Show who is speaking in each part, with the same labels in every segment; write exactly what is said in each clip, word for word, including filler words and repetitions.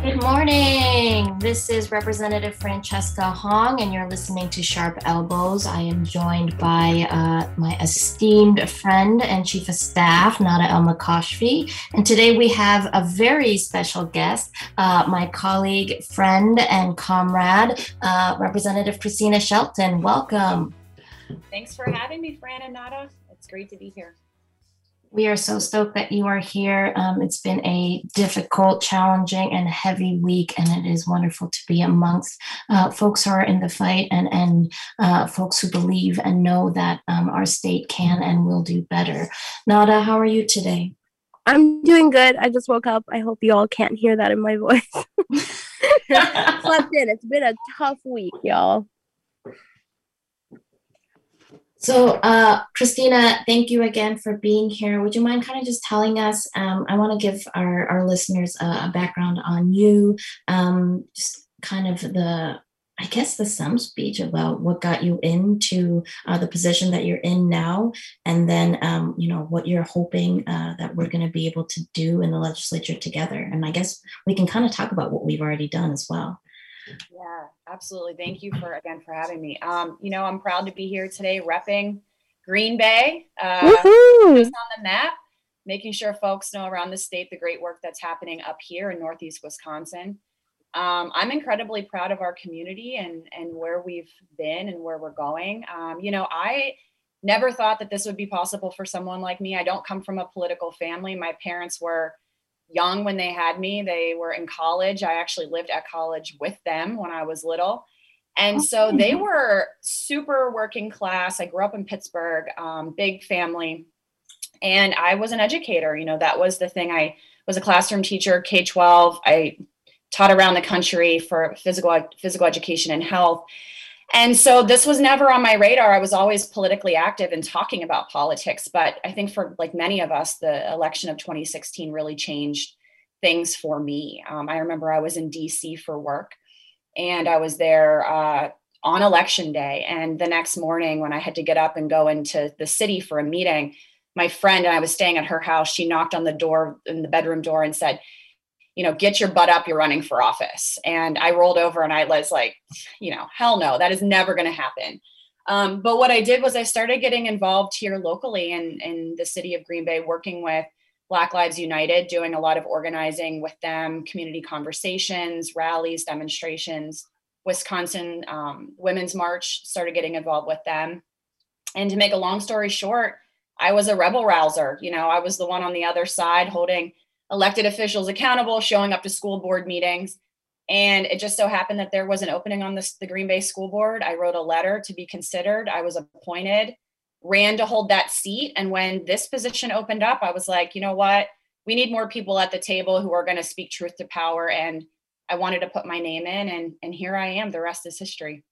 Speaker 1: Good morning. This is Representative Francesca Hong, and you're listening to Sharp Elbows. I am joined by uh, my esteemed friend and Chief of Staff, Nada El-Mokashfi. And today we have a very special guest, uh, my colleague, friend, and comrade, uh, Representative Christina Shelton. Welcome.
Speaker 2: Thanks for having me, Fran and Nada. It's great to be here.
Speaker 1: We are so stoked that you are here. Um, it's been a difficult, challenging, and heavy week, and it is wonderful to be amongst uh, folks who are in the fight and, and uh, folks who believe and know that um, our state can and will do better. Nada, how are you today?
Speaker 3: I'm doing good. I just woke up. I hope you all can't hear that in my voice. Slept in. It's been a tough week, y'all.
Speaker 1: So, uh, Christina, thank you again for being here. Would you mind kind of just telling us, um, I want to give our, our listeners a, a background on you, um, just kind of the, I guess the sum speech about what got you into uh, the position that you're in now, and then, um, you know, what you're hoping uh, that we're going to be able to do in the legislature together. And I guess we can kind of talk about what we've already done as well.
Speaker 2: Yeah, absolutely. Thank you for again for having me. Um, you know, I'm proud to be here today repping Green Bay, uh, just on the map, making sure folks know around the state the great work that's happening up here in Northeast Wisconsin. Um, I'm incredibly proud of our community and, and where we've been and where we're going. Um, you know, I never thought that this would be possible for someone like me. I don't come from a political family. My parents were young when they had me. They were in college. I actually lived at college with them when I was little. And so they were super working class. I grew up in Pittsburgh, um, big family. And I was an educator. You know, that was the thing. I was a classroom teacher, K twelve. I taught around the country for physical, physical education and health. And so this was never on my radar. I was always politically active and talking about politics. But I think for like many of us, the election of twenty sixteen really changed things for me. Um, I remember I was in D C for work, and I was there uh, on election day. And the next morning when I had to get up and go into the city for a meeting, my friend, and I was staying at her house, she knocked on the door, in the bedroom door, and said, you know, get your butt up, you're running for office. And I rolled over and I was like, you know, hell no, that is never going to happen. Um, but what I did was I started getting involved here locally in, in the city of Green Bay, working with Black Lives United, doing a lot of organizing with them, community conversations, rallies, demonstrations. Wisconsin um, Women's March, started getting involved with them. And to make a long story short, I was a rebel rouser. You know, I was the one on the other side holding elected officials accountable, showing up to school board meetings. And it just so happened that there was an opening on this, the Green Bay School Board. I wrote a letter to be considered. I was appointed, ran to hold that seat. And when this position opened up, I was like, you know what? We need more people at the table who are going to speak truth to power. And I wanted to put my name in, and, and here I am. The rest is history.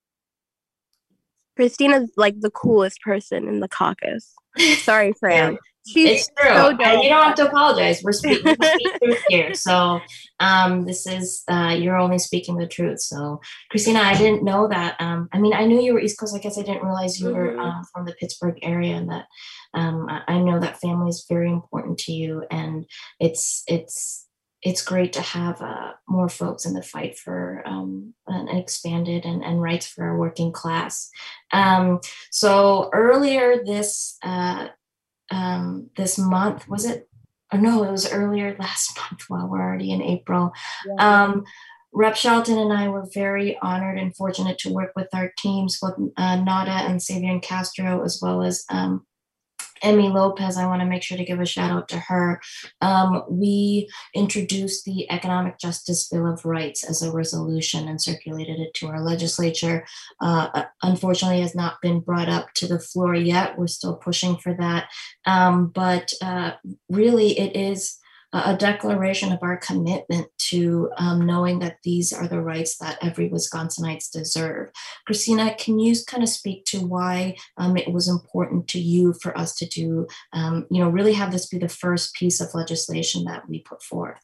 Speaker 3: Christina's like the coolest person in the caucus. Sorry, Fran.
Speaker 1: She's it's true. So and you don't have to apologize. We're speaking speak truth here. So um, this is, uh, you're only speaking the truth. So Christina, I didn't know that. Um, I mean, I knew you were East Coast. I guess I didn't realize you were uh, from the Pittsburgh area, and that um, I, I know that family is very important to you. And it's, it's, it's great to have uh, more folks in the fight for um, an expanded and, and rights for our working class. Um, so earlier this, uh, um this month, was it, or no, it was earlier last month, while we're already in April. Yeah. um Rep Shelton and I were very honored and fortunate to work with our teams, with uh, Nada and Xavier Castro, as well as um Emmy Lopez. I want to make sure to give a shout out to her. Um, we introduced the Economic Justice Bill of Rights as a resolution and circulated it to our legislature. Uh, unfortunately, has not been brought up to the floor yet. We're still pushing for that. Um, but uh, really, it is a declaration of our commitment to um, knowing that these are the rights that every Wisconsinites deserve. Christina, can you kind of speak to why um, it was important to you for us to do, um, you know, really have this be the first piece of legislation that we put forth?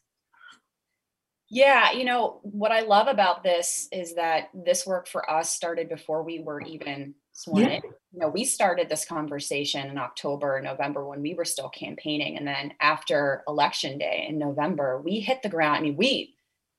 Speaker 2: Yeah, you know, what I love about this is that this work for us started before we were even sworn
Speaker 1: Yeah.
Speaker 2: in. You know, we started this conversation in October, November, when we were still campaigning. And then after election day in November, we hit the ground. I mean, we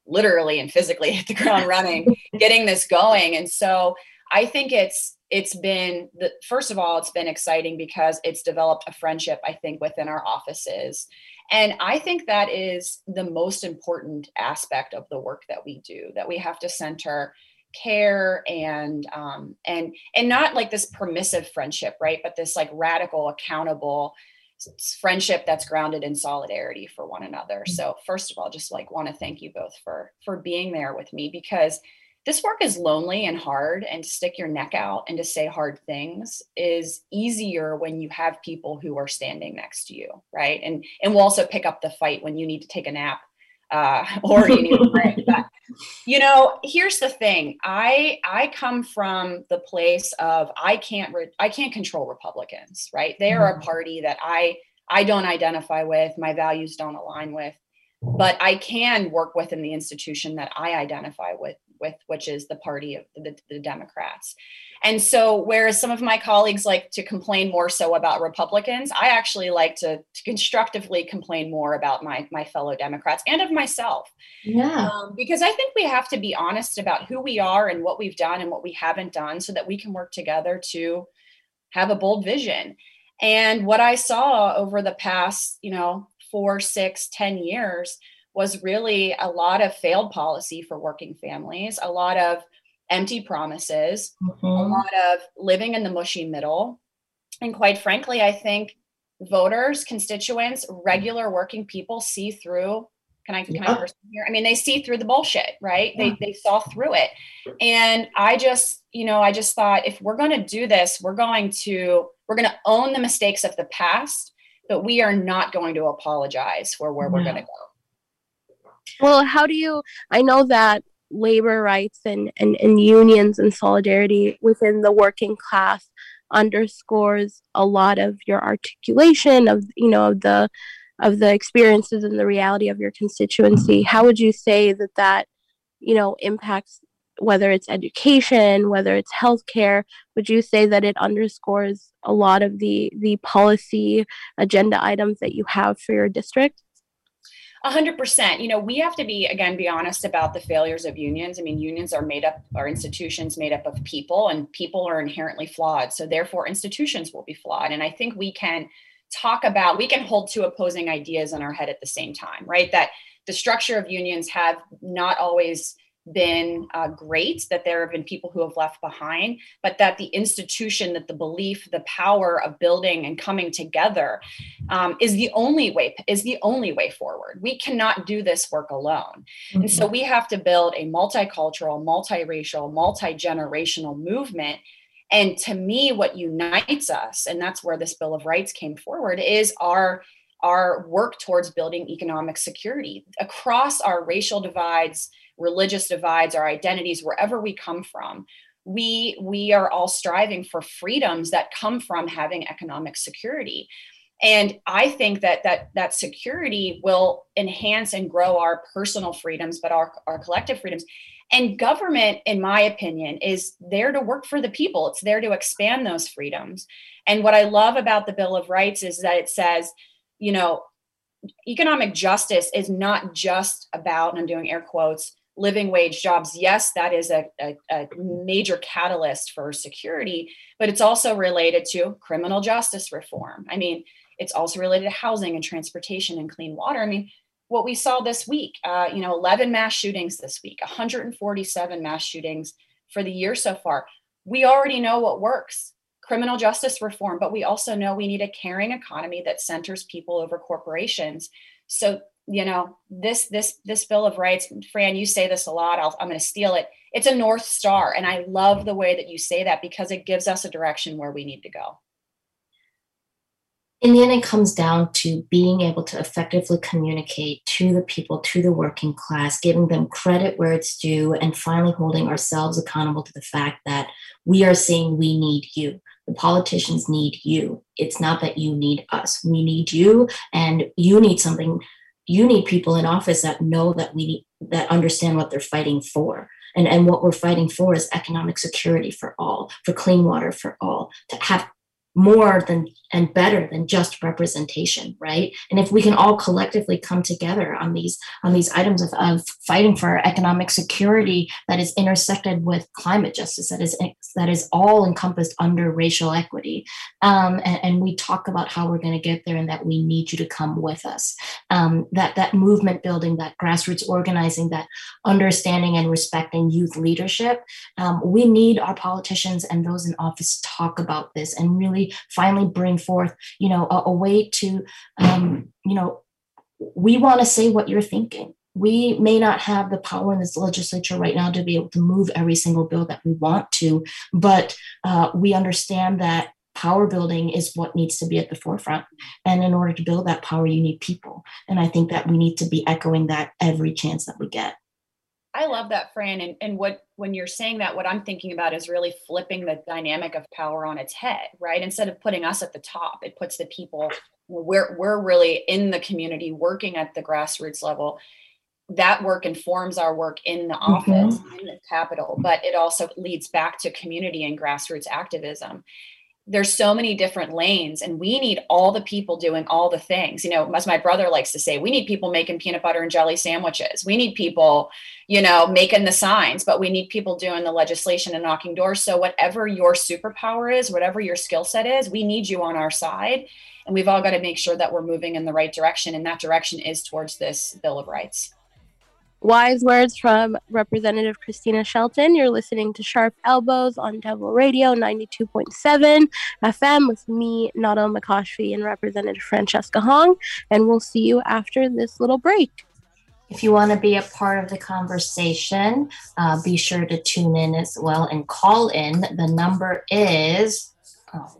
Speaker 2: literally and physically hit the ground running, getting this going. And so I think it's, it's been the, first of all, it's been exciting because it's developed a friendship, I think, within our offices. And I think that is the most important aspect of the work that we do, that we have to center care and, um, and, and not like this permissive friendship, right? But this like radical, accountable friendship that's grounded in solidarity for one another. So first of all, just like want to thank you both for, for being there with me, because this work is lonely and hard, and to stick your neck out and to say hard things is easier when you have people who are standing next to you. Right. And, and we'll also pick up the fight when you need to take a nap uh, or you need to break. But, you know, here's the thing. I, I come from the place of, I can't, re- I can't control Republicans, right? They are a party that I, I don't identify with, my values don't align with, but I can work within the institution that I identify with, with, which is the party of the, the Democrats. And so, whereas some of my colleagues like to complain more so about Republicans, I actually like to, to constructively complain more about my, my fellow Democrats and of myself.
Speaker 1: Yeah.
Speaker 2: Um, because I think we have to be honest about who we are and what we've done and what we haven't done so that we can work together to have a bold vision. And what I saw over the past, you know, four, six, ten years was really a lot of failed policy for working families, a lot of empty promises, mm-hmm. a lot of living in the mushy middle. And quite frankly, I think voters, constituents, regular working people see through, can I, can yeah. I first here? I mean, they see through the bullshit, right? Yeah. They, they saw through it. And I just, you know, I just thought if we're going to do this, we're going to, we're going to own the mistakes of the past, but we are not going to apologize for where yeah. we're going to go.
Speaker 3: Well, how do you, I know that labor rights and, and, and unions and solidarity within the working class underscores a lot of your articulation of, you know, the, of the experiences and the reality of your constituency. How would you say that that, you know, impacts, whether it's education, whether it's healthcare? Would you say that it underscores a lot of the, the policy agenda items that you have for your district?
Speaker 2: A hundred percent. You know, we have to be, again, be honest about the failures of unions. I mean, unions are made up, are institutions made up of people, and people are inherently flawed. So therefore institutions will be flawed. And I think we can talk about, we can hold two opposing ideas in our head at the same time, right? That the structure of unions have not always been uh, great, that there have been people who have left behind, but that the institution, that the belief, the power of building and coming together um, is the only way, is the only way forward. We cannot do this work alone. Mm-hmm. And so we have to build a multicultural, multiracial, multi-generational movement. And to me, what unites us, and that's where this Bill of Rights came forward, is our our work towards building economic security across our racial divides, religious divides, our identities, wherever we come from. We, we are all striving for freedoms that come from having economic security. And I think that that, that security will enhance and grow our personal freedoms, but our, our collective freedoms. And government, in my opinion, is there to work for the people. It's there to expand those freedoms. And what I love about the Bill of Rights is that it says, you know, economic justice is not just about, and I'm doing air quotes, living wage jobs. Yes, that is a, a, a major catalyst for security, but it's also related to criminal justice reform. I mean, it's also related to housing and transportation and clean water. I mean, what we saw this week, uh, you know, eleven mass shootings this week, one hundred forty-seven mass shootings for the year so far. We already know what works. Criminal justice reform, but we also know we need a caring economy that centers people over corporations. So, you know, this this this Bill of Rights, Fran, you say this a lot, I'll, I'm going to steal it. It's a North Star. And I love the way that you say that because it gives us a direction where we need to go.
Speaker 1: In the end, it comes down to being able to effectively communicate to the people, to the working class, giving them credit where it's due, and finally holding ourselves accountable to the fact that we are saying we need you. The politicians need you. It's not that you need us. We need you, and you need something. You need people in office that know that we need, that understand what they're fighting for. And, and what we're fighting for is economic security for all, for clean water for all, to have more than and better than just representation, right? And if we can all collectively come together on these on these items of, of fighting for economic security that is intersected with climate justice, that is that is all encompassed under racial equity, um, and, and we talk about how we're going to get there and that we need you to come with us. Um, that that movement building, that grassroots organizing, that understanding and respecting youth leadership. Um, we need our politicians and those in office to talk about this and really finally bring forth, you know, a, a way to, um, you know, we want to say what you're thinking. We may not have the power in this legislature right now to be able to move every single bill that we want to, but uh, we understand that power building is what needs to be at the forefront. And in order to build that power, you need people. And I think that we need to be echoing that every chance that we get.
Speaker 2: I love that, Fran. And, and what when you're saying that, what I'm thinking about is really flipping the dynamic of power on its head, right? Instead of putting us at the top, it puts the people, we're, we're really in the community working at the grassroots level. That work informs our work in the office, mm-hmm. in the Capitol, but it also leads back to community and grassroots activism. There's so many different lanes, and we need all the people doing all the things. You know, as my brother likes to say, we need people making peanut butter and jelly sandwiches. We need people, you know, making the signs, but we need people doing the legislation and knocking doors. So whatever your superpower is, whatever your skill set is, we need you on our side. And we've all got to make sure that we're moving in the right direction. And that direction is towards this Bill of Rights.
Speaker 3: Wise words from Representative Christina Shelton. You're listening to Sharp Elbows on Devil Radio ninety-two point seven F M with me, Nada Makashfi, and Representative Francesca Hong. And we'll see you after this little break.
Speaker 1: If you want to be a part of the conversation, uh, be sure to tune in as well and call in. The number is... Oh.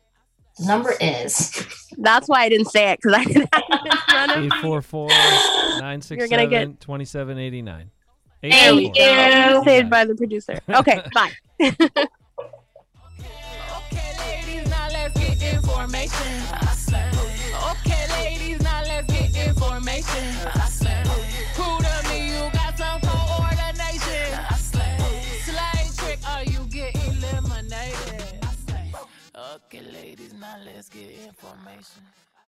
Speaker 1: The number is.
Speaker 3: That's why I didn't say it, because I didn't have it in front of me.
Speaker 4: eight four four, nine six seven, two seven eight nine.
Speaker 1: Thank you.
Speaker 3: Saved by the producer. Okay, bye.
Speaker 5: Okay, ladies, now let's get information. Okay, ladies, now let's get information. Who to me, you got some coordination. Slave trick, are you get eliminated? Okay, ladies, now let's get information.